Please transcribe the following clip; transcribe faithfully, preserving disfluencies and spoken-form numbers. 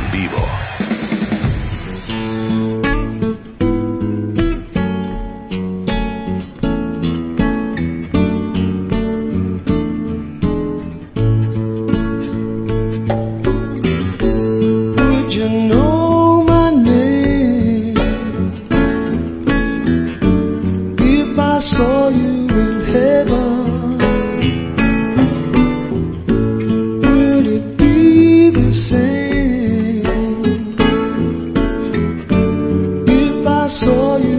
en vivo. Saw you in heaven, would it be the same if I saw you